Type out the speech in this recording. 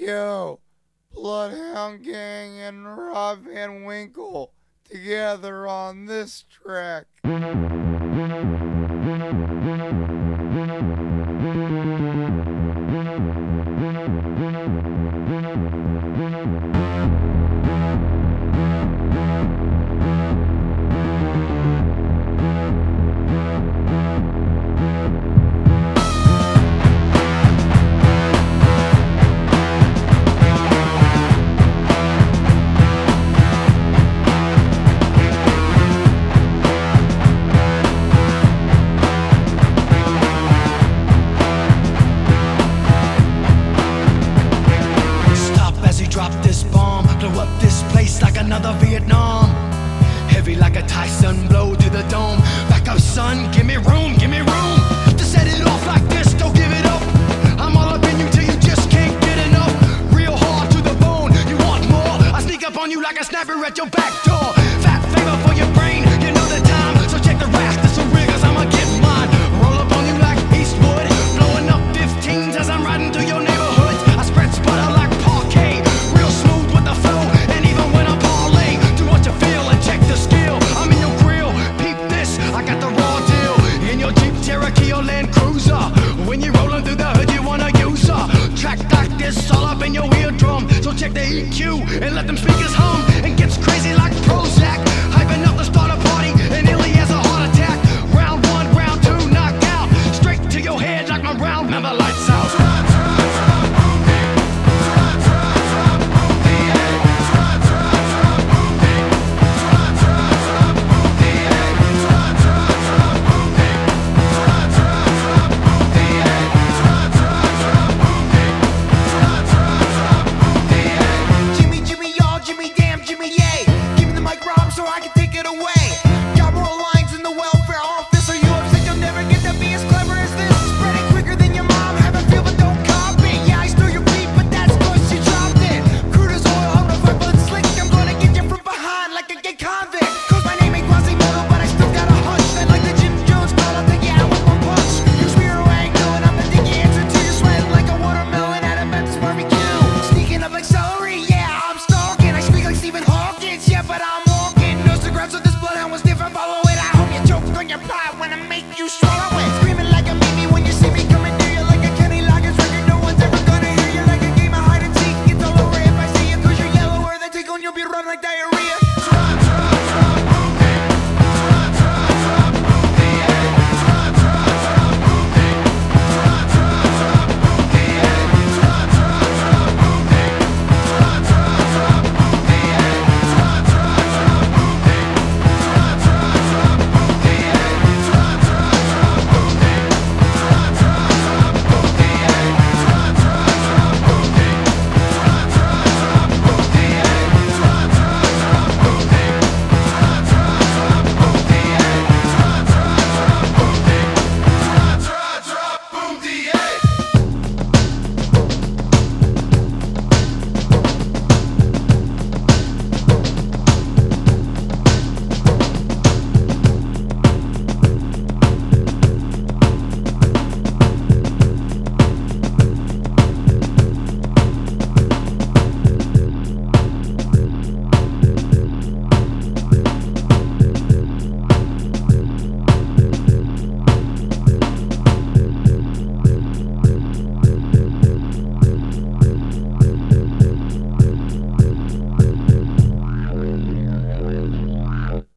Yo, Bloodhound Gang and Rob Van Winkle together on this track. Drop this bomb, blow up this place like another Vietnam. Heavy like a Tyson blow to the dome. Back up, son, give me room, to set it off like this, don't give it up. I'm all up in you till you just can't get enough. Real hard to the bone, you want more? I sneak up on you like a snapper at your back door. Fat finger for your brain, you know the time. So check the rest, this a real, cause I'ma get mine. Roll up on you like Eastwood, blowing up 15s as I'm riding through your neighborhood. I spread sputter like parquet. All up in your eardrum, so check the EQ and let them speakers hum. And gets crazy like Prozac, hyping up the start a party, and Illy has a heart attack. Round one, round two, knocked out, straight to your head like my round. Now the lights out. Barbecue.